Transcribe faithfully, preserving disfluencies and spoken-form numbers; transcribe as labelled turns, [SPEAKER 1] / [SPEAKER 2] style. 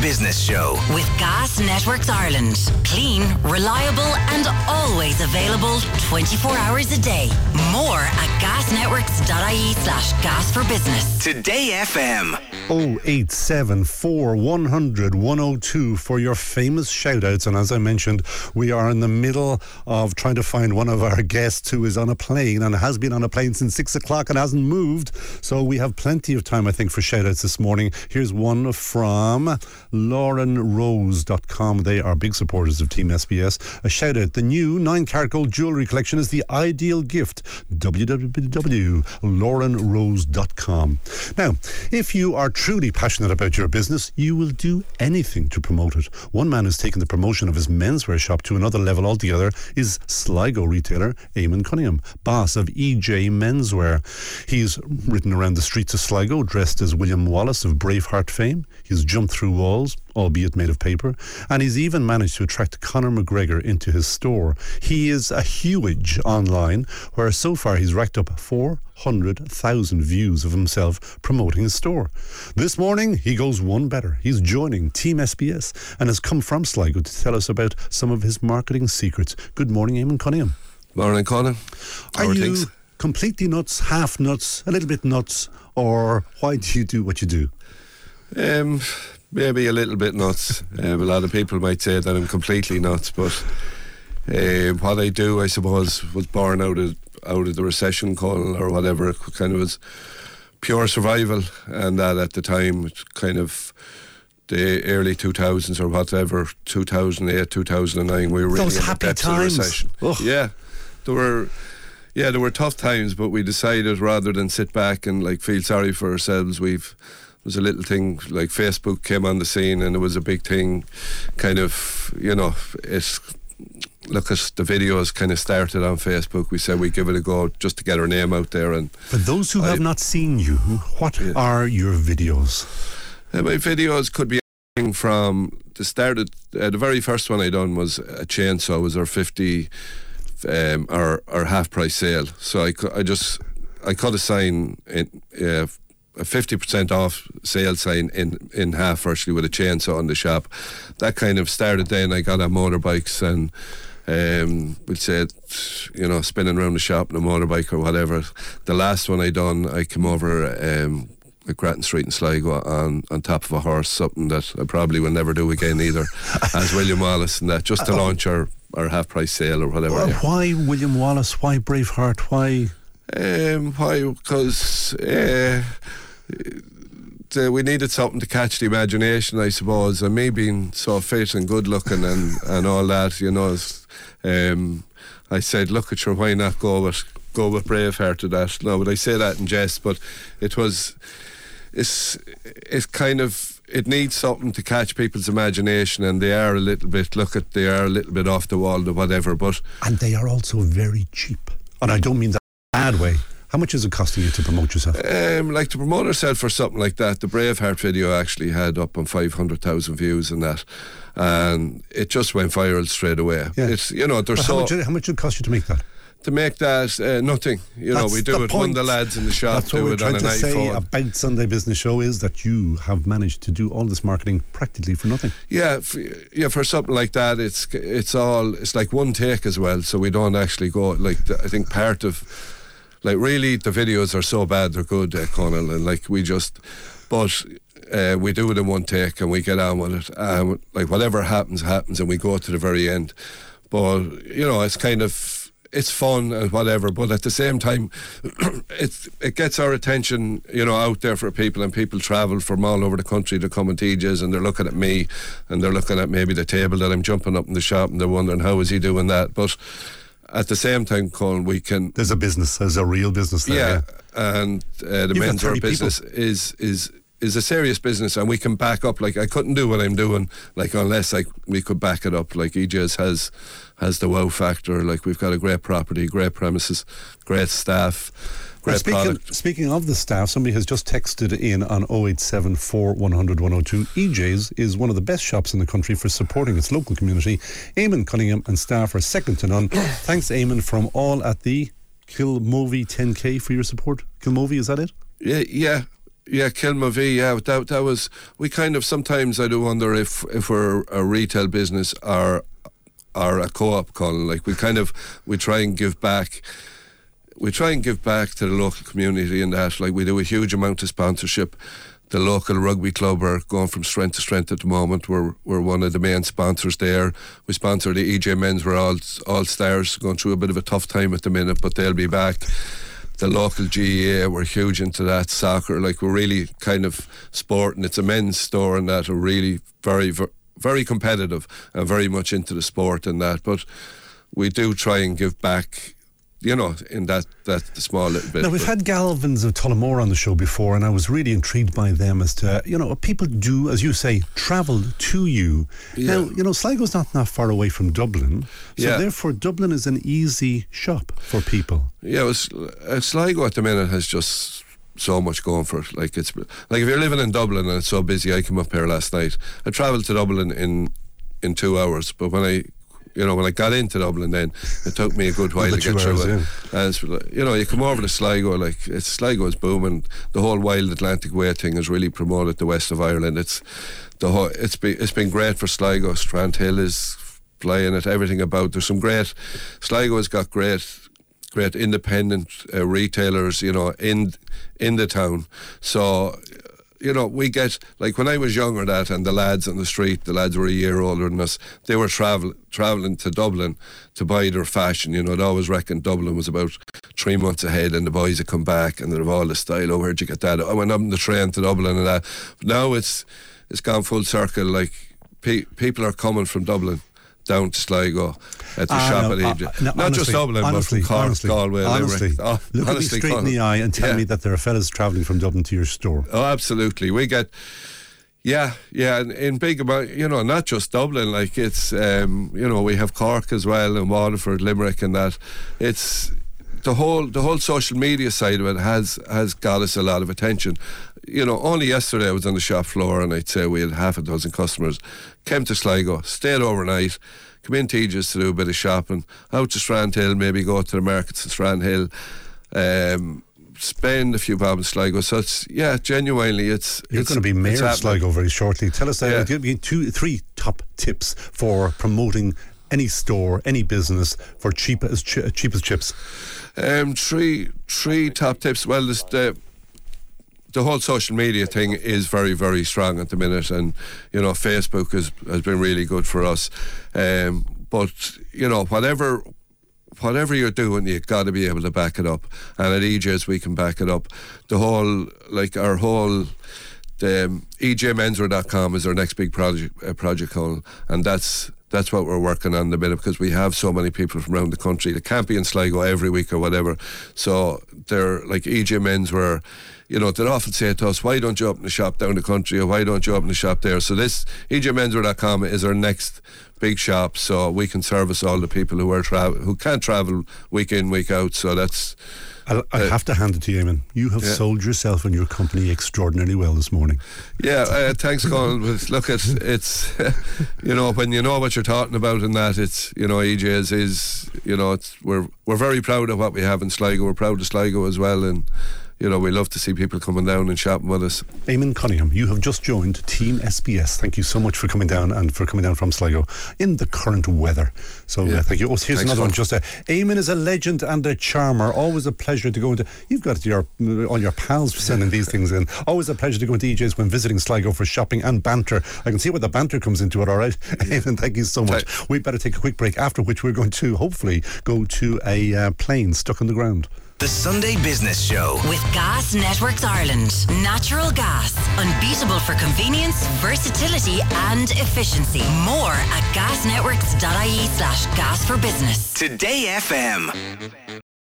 [SPEAKER 1] Business Show
[SPEAKER 2] with Gas Networks Ireland. Clean, reliable and always available twenty-four hours a day. More at gasnetworks.ie slash gas for business.
[SPEAKER 1] Today F M.
[SPEAKER 3] oh eight seven four, one hundred, one oh two for your famous shout-outs. And as I mentioned, we are in the middle of trying to find one of our guests who is on a plane and has been on a plane since six o'clock and hasn't moved. So we have plenty of time, I think, for shout-outs this morning. Here's one from lauren rose dot com. They are big supporters of Team S B S. A shout-out: the new nine carat gold jewellery collection is the ideal gift. w w w dot lauren rose dot com. Now, if you are truly passionate about your business, you will do anything to promote it. One man who's taken the promotion of his menswear shop to another level altogether is Sligo retailer Eamon Cunningham, boss of E J Menswear. He's ridden around the streets of Sligo dressed as William Wallace of Braveheart fame. He's jumped through walls, albeit made of paper, and he's even managed to attract Conor McGregor into his store. He is a huge online, where so far he's racked up four hundred thousand views of himself promoting his store. This morning, he goes one better. He's joining Team S B S and has come from Sligo to tell us about some of his marketing secrets. Good morning, Eamon Cunningham.
[SPEAKER 4] Morning, Conor.
[SPEAKER 3] Are you things? completely nuts, half nuts, a little bit nuts, or why do you do what you do?
[SPEAKER 4] Um, maybe a little bit nuts. Um, a lot of people might say that I'm completely nuts, but uh, what I do, I suppose, was born out of out of the recession call or whatever. It kind of was pure survival, and that at the time, kind of the early two thousands or whatever, two thousand eight, two thousand nine, we were really
[SPEAKER 3] Those
[SPEAKER 4] in the
[SPEAKER 3] happy
[SPEAKER 4] depths
[SPEAKER 3] times.
[SPEAKER 4] of the recession.
[SPEAKER 3] Ugh.
[SPEAKER 4] Yeah, there were. Yeah, there were tough times, but we decided rather than sit back and like feel sorry for ourselves, we've was a little thing like Facebook came on the scene, and it was a big thing. Kind of, you know, it's look at the videos kind of started on Facebook. We said we'd give it a go just to get our name out there. And
[SPEAKER 3] for those who
[SPEAKER 4] I,
[SPEAKER 3] have not seen you, what yeah. are your videos?
[SPEAKER 4] Uh, my videos could be anything from the started. Uh, the very first one I done was a chainsaw. It was our fifty. Um, our our half price sale. So I, I just I cut a sign in uh, a fifty percent off sale sign in, in half virtually with a chainsaw in the shop. That kind of started then. I got on motorbikes and um, we'll say, you know, spinning around the shop in a motorbike or whatever. The last one I done, I came over um, at Grattan Street in Sligo on, on top of a horse, something that I probably will never do again either, as William Wallace and that, just to launch our or half price sale or whatever.
[SPEAKER 3] Well,
[SPEAKER 4] yeah.
[SPEAKER 3] Why William Wallace? Why Braveheart? Why?
[SPEAKER 4] Um, why? Because uh, the, we needed something to catch the imagination, I suppose. And me being so fit and good looking and, and all that, you know, um, I said, look at your, why not go with go with Braveheart to that? No, but I say that in jest. But it was, it's it's kind of. It needs something to catch people's imagination, and they are a little bit, look at, they are a little bit off the wall or whatever, but...
[SPEAKER 3] And they are also very cheap. And I don't mean that in a bad way. How much is it costing you to promote yourself?
[SPEAKER 4] Um, like to promote yourself for something like that, the Braveheart video actually had up on five hundred thousand views and that, and it just went viral straight away. Yeah. It's, you know, there's so...
[SPEAKER 3] How much, how much did it cost you to make that?
[SPEAKER 4] To make that, uh, nothing. You
[SPEAKER 3] That's
[SPEAKER 4] know, we do it.
[SPEAKER 3] Point.
[SPEAKER 4] One of the lads in the shop
[SPEAKER 3] That's what
[SPEAKER 4] do
[SPEAKER 3] we're
[SPEAKER 4] it
[SPEAKER 3] trying
[SPEAKER 4] on
[SPEAKER 3] to
[SPEAKER 4] an
[SPEAKER 3] say
[SPEAKER 4] iPhone.
[SPEAKER 3] about Sunday Business Show is that you have managed to do all this marketing practically for nothing.
[SPEAKER 4] Yeah, for, yeah. For something like that, it's it's all it's like one take as well. So we don't actually go like the, I think part of like really the videos are so bad they're good, uh, Conal, and like we just but. Uh, we do it in one take and we get on with it. Um, like whatever happens, happens, and we go to the very end. But you know, it's kind of it's fun and whatever. But at the same time, it it gets our attention, you know, out there for people, and people travel from all over the country to come and T J's, and they're looking at me, and they're looking at maybe the table that I'm jumping up in the shop, and they're wondering how is he doing that. But at the same time, Colin, we can.
[SPEAKER 3] There's a business. There's a real business there.
[SPEAKER 4] Yeah, yeah. and uh, the menswear business people. is is. is a serious business, and we can back up. Like I couldn't do what I'm doing like unless like we could back it up. Like E J's has has the wow factor. Like we've got a great property, great premises, great staff, great
[SPEAKER 3] speaking,
[SPEAKER 4] product.
[SPEAKER 3] Speaking of the staff, somebody has just texted in on oh eight seven four, one hundred, one oh two. E J's is one of the best shops in the country for supporting its local community. Eamon Cunningham and staff are second to none. Thanks, Eamon, from all at the Kilmovie ten K for your support. Kilmovie, is that it?
[SPEAKER 4] Yeah, yeah. Yeah, Kilmavie, yeah, that, that was, we kind of, sometimes I do wonder if, if we're a retail business or, or a co-op, Colin. Like, we kind of, we try and give back, we try and give back to the local community in that. Like, we do a huge amount of sponsorship. The local rugby club are going from strength to strength at the moment. We're we're one of the main sponsors there. We sponsor the E J Men's, we're all, all stars, going through a bit of a tough time at the minute, but they'll be back. The local G A A, we're huge into that. Soccer, like, we're really kind of sport, and it's a men's store, and that are really very, very competitive and very much into the sport and that. But we do try and give back, you know, in that, that small little bit.
[SPEAKER 3] Now, we've had Galvins of Tullamore on the show before, and I was really intrigued by them as to, you know, people do, as you say, travel to you.
[SPEAKER 4] Yeah.
[SPEAKER 3] Now, you know, Sligo's not that far away from Dublin, so
[SPEAKER 4] Yeah.
[SPEAKER 3] therefore Dublin is an easy shop for people.
[SPEAKER 4] Yeah, it was, uh, Sligo at the minute has just so much going for it. Like, it's like, if you're living in Dublin and it's so busy, I came up here last night. I travelled to Dublin in in two hours, but when I You know, when I got into Dublin, then it took me a good while to get through it. Yeah. And it's, you know, you come over to Sligo, like, it's, Sligo is booming. The whole Wild Atlantic Way thing has really promoted the west of Ireland. It's the whole, it's been it's been great for Sligo. Strandhill is flying it. Everything about, there's some great. Sligo has got great, great independent uh, retailers, you know, in in the town. So, you know, we get, like, when I was younger, that, and the lads on the street, the lads were a year older than us, they were travel, travelling to Dublin to buy their fashion. You know, they always reckoned Dublin was about three months ahead, and the boys would come back and they'd have all the style. Oh, where'd you get that? I went up on the train to Dublin and that. But now it's it's gone full circle. Like, pe- people are coming from Dublin down to Sligo at the
[SPEAKER 3] Ah,
[SPEAKER 4] shop
[SPEAKER 3] no,
[SPEAKER 4] at Egypt.
[SPEAKER 3] uh, no,
[SPEAKER 4] Not
[SPEAKER 3] honestly,
[SPEAKER 4] just Dublin,
[SPEAKER 3] honestly,
[SPEAKER 4] but from Cork,
[SPEAKER 3] honestly,
[SPEAKER 4] Galway,
[SPEAKER 3] honestly,
[SPEAKER 4] Limerick. Oh,
[SPEAKER 3] look
[SPEAKER 4] honestly,
[SPEAKER 3] at me straight in
[SPEAKER 4] Colin.
[SPEAKER 3] the eye and tell
[SPEAKER 4] Yeah.
[SPEAKER 3] me that there are fellas travelling from Dublin to your store.
[SPEAKER 4] Oh, absolutely. We get, yeah, yeah, and in big amount, you know, not just Dublin, like, it's, um, you know, we have Cork as well, and Waterford, Limerick, and that. It's the whole the whole social media side of it has has got us a lot of attention. You know, only yesterday I was on the shop floor, and I'd say we had half a dozen customers came to Sligo, stayed overnight, come into Aegis to do a bit of shopping, out to Strandhill, maybe go to the markets in Strandhill, um, spend a few bob in Sligo. So it's, yeah, genuinely, it's
[SPEAKER 3] You're
[SPEAKER 4] it's,
[SPEAKER 3] going to be mayor of Sligo very shortly. Tell us, uh,
[SPEAKER 4] Yeah.
[SPEAKER 3] give me two, three top tips for promoting any store, any business for cheap as chi- cheap as chips.
[SPEAKER 4] Um, three three top tips. Well, this, the the whole social media thing is very, very strong at the minute, and, you know, Facebook has has been really good for us. Um, but, you know, whatever whatever you're doing, you've got to be able to back it up. And at E J's we can back it up. The whole, like, our whole, the um, E J menswear dot com is our next big project, uh, project Colin, and that's that's what we're working on in a minute, because we have so many people from around the country that can't be in Sligo every week or whatever. So they're like E J Menswear, you know, they'd often say to us, why don't you open a shop down the country, or why don't you open a shop there? So this E J menswear dot com is our next big shop, so we can service all the people who are travel who can't travel week in, week out. So that's
[SPEAKER 3] I'll, I
[SPEAKER 4] Uh,
[SPEAKER 3] have to hand it to you, Eamon. You have
[SPEAKER 4] yeah.
[SPEAKER 3] sold yourself and your company extraordinarily well this morning.
[SPEAKER 4] Yeah, uh, thanks, Colin. But look, it's, it's you know, when you know what you're talking about and that, it's, you know, E J's is, you know, it's, we're we're very proud of what we have in Sligo. We're proud of Sligo as well, and, you know, we love to see people coming down and shopping with us.
[SPEAKER 3] Eamon Cunningham, you have just joined Team S B S. Thank you so much for coming down and for coming down from Sligo in the current weather. So
[SPEAKER 4] Yeah.
[SPEAKER 3] uh, thank you. Oh, here's
[SPEAKER 4] Thanks,
[SPEAKER 3] another one.
[SPEAKER 4] Colin.
[SPEAKER 3] Just uh, Eamon is a legend and a charmer. Always a pleasure to go into. You've got your all your pals sending these things in. Always a pleasure to go into E J's when visiting Sligo for shopping and banter. I can see where the banter comes into it. All right, Eamon, thank you so much.
[SPEAKER 4] Thanks.
[SPEAKER 3] We better take a quick break. After which we're going to hopefully go to a uh, plane stuck on the ground.
[SPEAKER 1] The Sunday Business Show.
[SPEAKER 2] With Gas Networks Ireland. Natural gas. Unbeatable for convenience, versatility and efficiency. More at gasnetworks.ie slash gas for business.
[SPEAKER 1] Today F M.